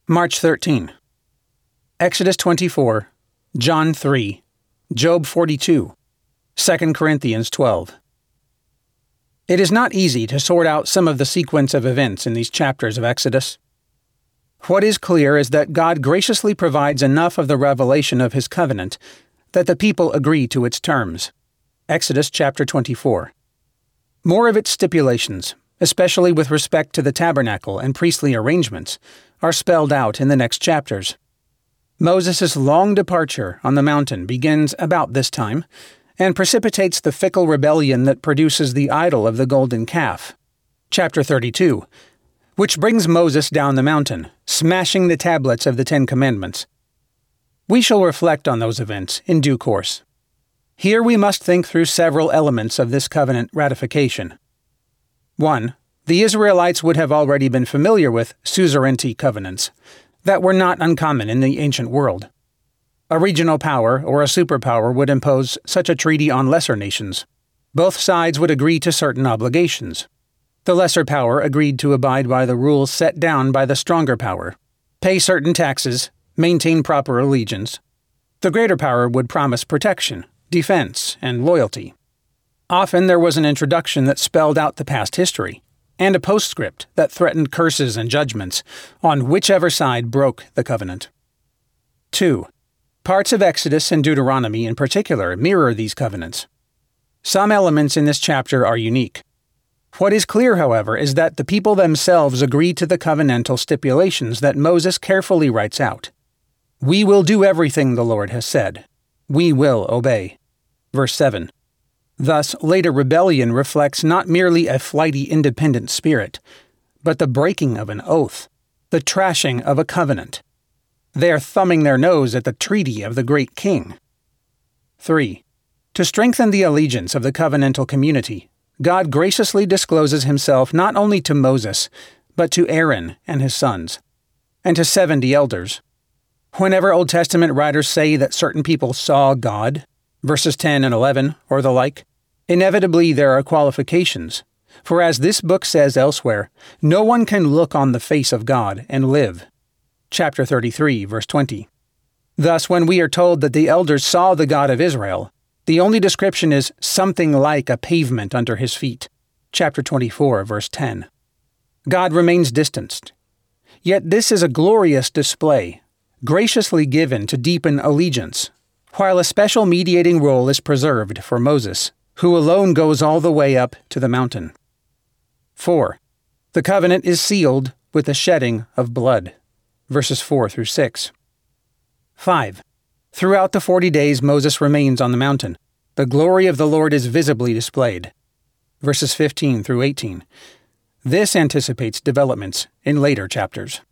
March 13. Exodus 24, John 3, Job 42, 2 Corinthians 12. It is not easy to sort out some of the sequence of events in these chapters of Exodus. What is clear is that God graciously provides enough of the revelation of His covenant that the people agree to its terms. Exodus chapter 24. More of its stipulations, especially with respect to the tabernacle and priestly arrangements, are spelled out in the next chapters. Moses' long departure on the mountain begins about this time and precipitates the fickle rebellion that produces the idol of the golden calf. Chapter 32, which brings Moses down the mountain, smashing the tablets of the Ten Commandments. We shall reflect on those events in due course. Here we must think through several elements of this covenant ratification. 1. The Israelites would have already been familiar with suzerainty covenants that were not uncommon in the ancient world. A regional power or a superpower would impose such a treaty on lesser nations. Both sides would agree to certain obligations. The lesser power agreed to abide by the rules set down by the stronger power, pay certain taxes, maintain proper allegiance. The greater power would promise protection, defense, and loyalty. Often there was an introduction that spelled out the past history, and a postscript that threatened curses and judgments on whichever side broke the covenant. 2. Parts of Exodus and Deuteronomy in particular mirror these covenants. Some elements in this chapter are unique. What is clear, however, is that the people themselves agree to the covenantal stipulations that Moses carefully writes out. We will do everything the Lord has said. We will obey. Verse 7. Thus, later rebellion reflects not merely a flighty independent spirit, but the breaking of an oath, the trashing of a covenant. They are thumbing their nose at the treaty of the great king. 3. To strengthen the allegiance of the covenantal community, God graciously discloses Himself not only to Moses, but to Aaron and his sons, and to 70 elders. Whenever Old Testament writers say that certain people saw God, verses 10 and 11, or the like, inevitably there are qualifications, for as this book says elsewhere, no one can look on the face of God and live. Chapter 33, verse 20. Thus, when we are told that the elders saw the God of Israel, the only description is something like a pavement under His feet. Chapter 24, verse 10. God remains distanced. Yet this is a glorious display, graciously given to deepen allegiance, while a special mediating role is preserved for Moses, who alone goes all the way up to the mountain. 4. The covenant is sealed with the shedding of blood. Verses 4 through 6. 5. Throughout the 40 days Moses remains on the mountain. The glory of the Lord is visibly displayed. Verses 15 through 18. This anticipates developments in later chapters.